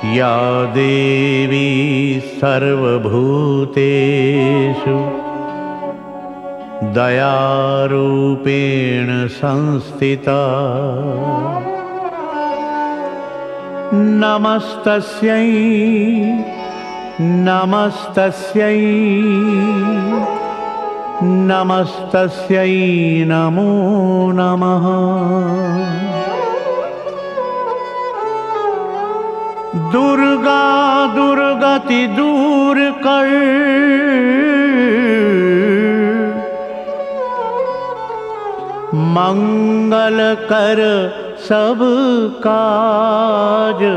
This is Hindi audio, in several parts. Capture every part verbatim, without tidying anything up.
या देवी सर्वभूतेषु दयारूपेण संस्थिता नमस्तस्यै नमस्तस्यै नमस्तस्यै नमो नमः। दुर्गा दुर्गति दूर कर मंगल कर सब काज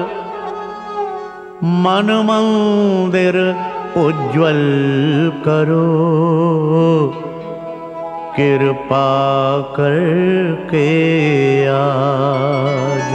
मन मंदिर उज्ज्वल करो कृपा करके आज।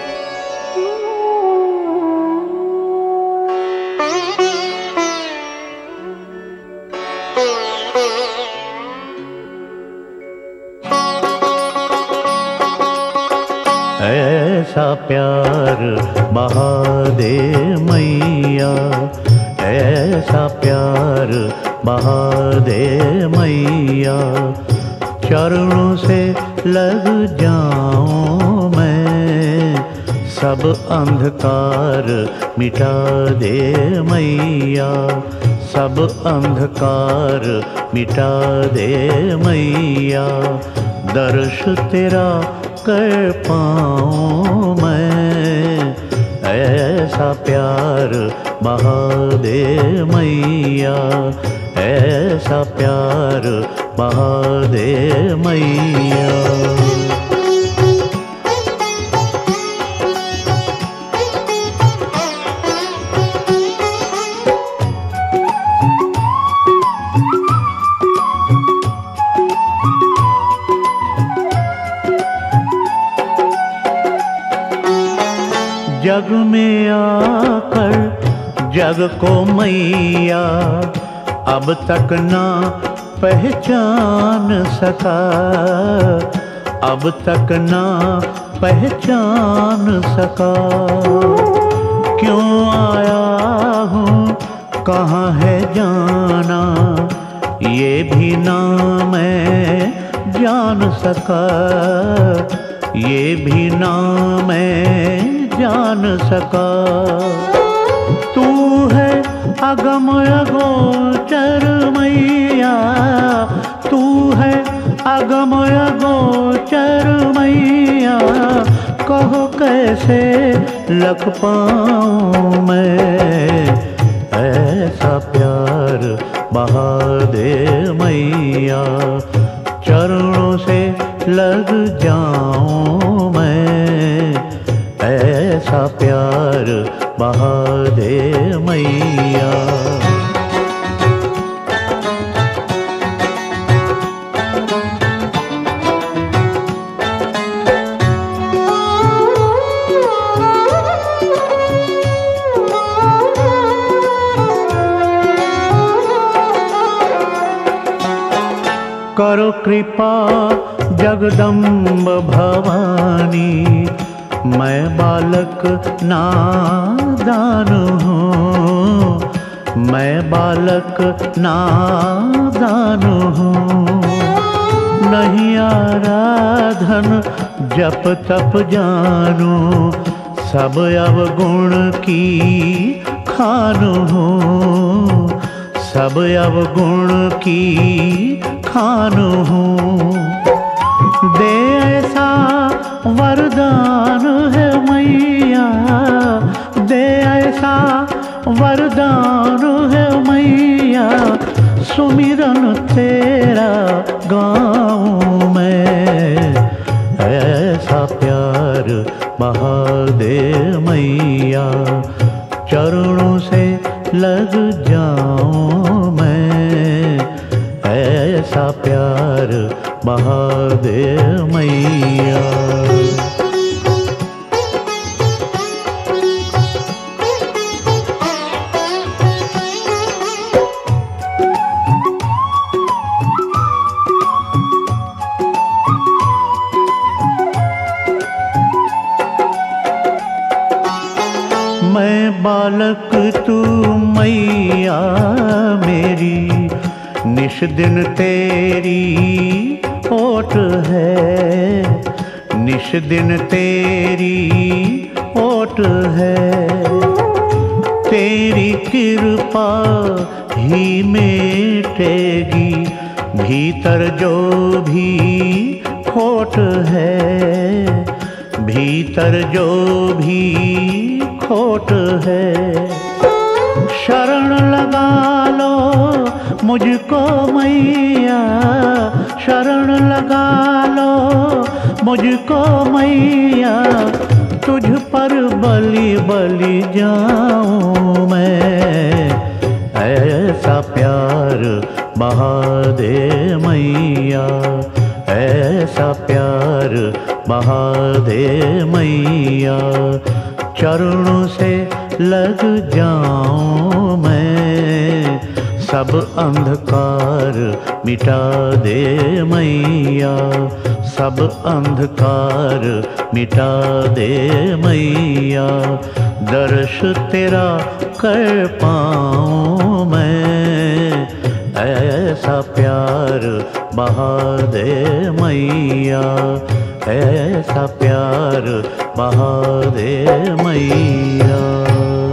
ऐसा प्यार बहादे मैया, ऐसा प्यार बहादे मैया, चरणों से लग जाऊं मैं, सब अंधकार मिटा दे मैया, सब अंधकार मिटा दे मैया, दर्श तेरा कर पाऊं मैं, ऐसा प्यार बहादे मैया, ऐसा प्यार बहादे मैया। जग में आकर जग को मैया अब तक ना पहचान सका, अब तक ना पहचान सका, क्यों आया हूँ कहाँ है जाना, ये भी ना मैं जान सका, ये भी ना मैं जान सका। तू है अगम अगोचर मैया, तू है अगम अगोचर मैया, कहो कैसे लग पाऊं मैं, ऐसा प्यार बहादे मैया, चरणों से लग जाऊं मैं, ऐसा प्यार बहादे मैया। करो कृपा जगदम्ब भवानी, मैं बालक नादान हूँ, मैं बालक नादान हूँ, नहीं आराधन जप तप जानू, सब अवगुण की खान हूँ, सब अवगुण की खान हूँ, दे ऐसा वरदान है मैया, दे ऐसा वरदान है मैया, सुमिरन तेरा गाऊं मैं, ऐसा प्यार बहादे मैया, चरणों से लग जाऊं मैं, ऐसा प्यार बहादे मैया। निश दिन तेरी ओट है, निश दिन तेरी ओट है। तेरी कृपा ही मिटेगी भीतर जो भी खोट है, भीतर जो भी खोट है। शरण लगा लो मुझको मैया, शरण लगा लो मुझको मैया, तुझ पर बलि बलि जाऊं मैं। ऐसा प्यार बहादे मैया, ऐसा प्यार बहादे मैया। चरणों से लग जाऊं मैं, सब अंधकार मिटा दे मैया, सब अंधकार मिटा दे मैया। दर्श तेरा कर पाऊं मैं, ऐसा प्यार बहा दे मैया, ऐसा प्यार बहा दे मैया।